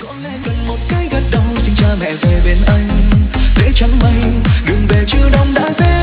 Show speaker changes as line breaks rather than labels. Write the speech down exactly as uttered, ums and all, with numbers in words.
có lẽ cần một cái gật đầu xin cha mẹ về bên anh để chẳng may đừng về chưa đông đã về.